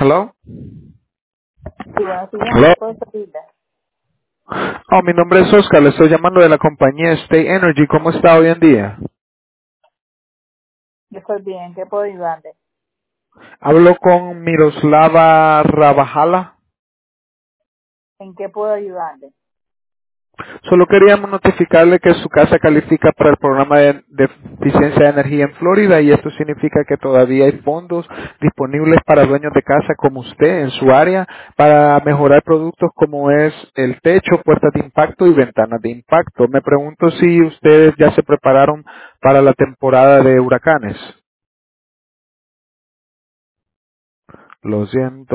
Hello. Sí, buenos días, ¿en Hello. qué puedo servirle? Oh, mi nombre es Oscar, le estoy llamando de la compañía State Energy. ¿Cómo está hoy en día? Yo estoy bien, ¿en qué puedo ayudarle? Hablo con Miroslava Rabajala. ¿En qué puedo ayudarle? Solo queríamos notificarle que su casa califica para el programa de eficiencia de energía en Florida y esto significa que todavía hay fondos disponibles para dueños de casa como usted en su área para mejorar productos como es el techo, puertas de impacto y ventanas de impacto. Me pregunto si ustedes ya se prepararon para la temporada de huracanes. Lo siento.